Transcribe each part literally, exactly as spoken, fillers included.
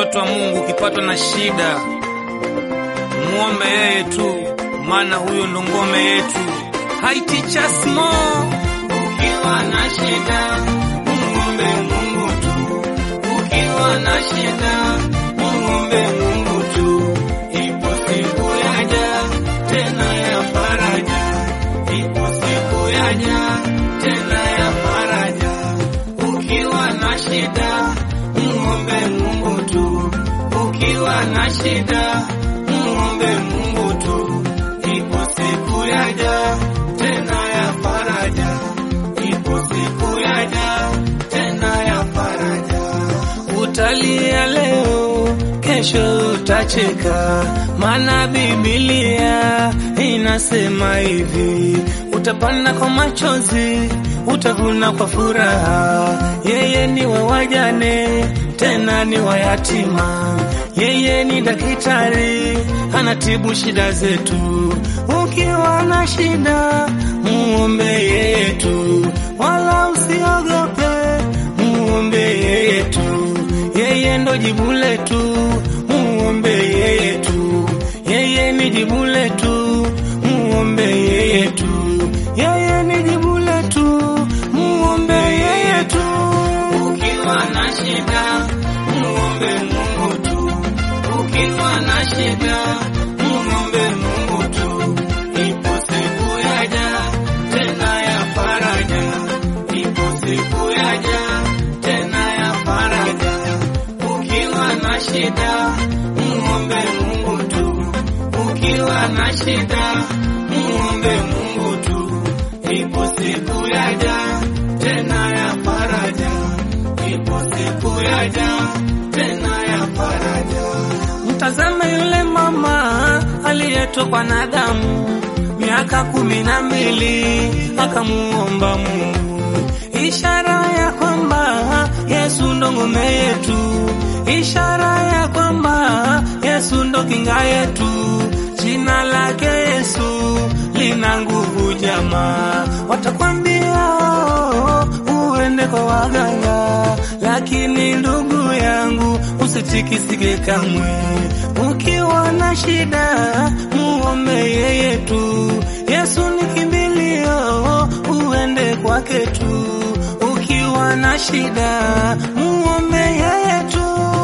Mtoto wa Mungu, ukipatwa na shida muombe yeye tu, maana huyo ndo ngome yetu. Hai teacher Smo, Ukiwa na shida muombe Mungu tu. Ukiwa na shida muombe Mungu tu. Ipo siku yaja tena ya faraja. Ipo siku yaja tena ya faraja. Ukiwa na shida muombe Mungu tu. Ukiwa na shida muombe Mungu tu. Ipo siku yaja tena ya faraja. Ipo siku yaja tena ya faraja. utalia leo, kesho utacheka, maana Biblia inasema hivi: utapanda kwa machozi, utavuna kwa furaha. Yeye ni wa wajane, tena ni wa yatima. Yeye ni daktari, anatibu shida zetu. Ukiwa na shida muombe yeye tu, wala usiogope, muombe yeye tu. Yeye ndo jibu letu, muombe yeye tu. Yeye ni jibu letu, muombe yeye tu. Yeye ni jibu letu, muombe yeye tu. Ukiwa na shida muombe Mungu tu. Ukiwa na shida muombe Mungu tu. Ipo siku yaja tena ya faraja. Ipo siku yaja tena ya faraja. Ukiwa na shida muombe Mungu tu. Ukiwa na shida muombe Mungu tu. Ipo siku yaja tena ya faraja. Ipo siku yaja tena ya faraja. Mtazame yule mama aliyetokwa na damu miaka kumi na mbili, akamuomba Mungu, ishara ya kwamba Yesu ndo ngome yetu, ishara ya kwamba Yesu ndo kinga yetu. Jina lake Yesu lina nguvu jamaa. Watakwambia uende kwa waganga, lakini ndugu yangu usitikisike kamwe. Ukiwa na shida muombe yeye tu. Yesu ni kimbilio, uende kwake tu. Ukiwa na shida muombe yeye tu.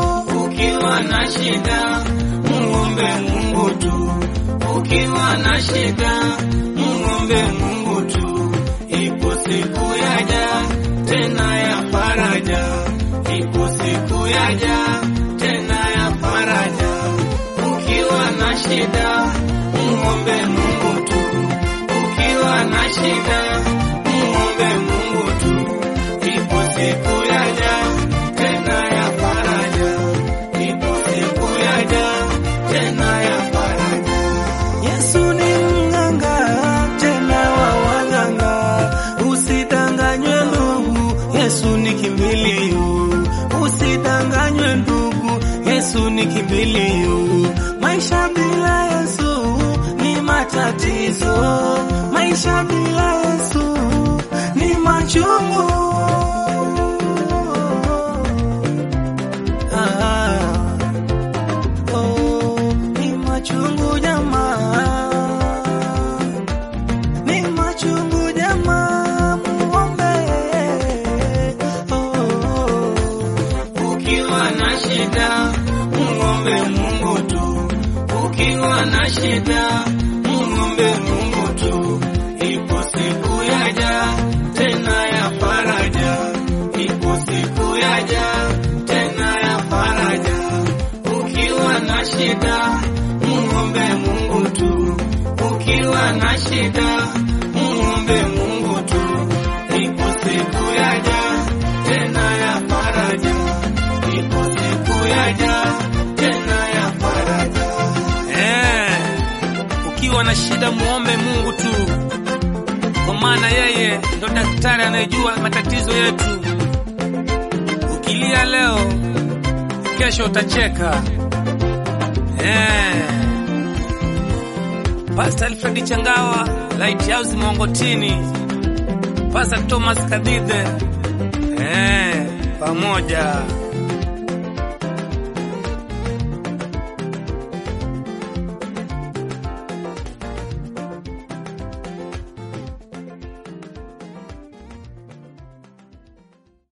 Ukiwa na shida muombe Mungu tu. Ukiwa na shida muombe Mungu tu. Ipo siku yaja tena ya faraja. Ipo siku yaja tena ya faraja. Ukiwa na shida muombe Mungu tu. Ukiwa na shida muombe Mungu tu. Ipo siku yaja tena ya faraja. Ipo siku yaja tena ya faraja. Yesu ni mganga tena wa waganga. Usidanganywe ndugu, Yesu ni kimbilio. Usidanganywe ndugu, Yesu ni kimbilio. Maisha bila Yesu ni matatizo. Maisha bila Yesu ni machungu. Ah, oh, ni machungu jamaa, ni machungu jamaa, muombe. Oh, Ukiwa na shida muombe Mungu tu. Ukiwa na shida muombe Mungu tu. Ipo siku yaja tena ya faraja. Ipo siku yaja tena ya faraja. Ukiwa na shida muombe Mungu tu. Ukiwa na shida muombe Mungu tu. Ipo siku yaja tena ya faraja. Ipo siku yaja tena ya faraja. eh, ukiwa na shida muombe Mungu tu, kwa maana yeye ndo daktari anayejua matatizo yetu. Ukilia leo, kesho utacheka. Eh, Pastor Alfred Changawa, Lighthouse Mongotini, Pastor Thomas Kadide, eh, pamoja.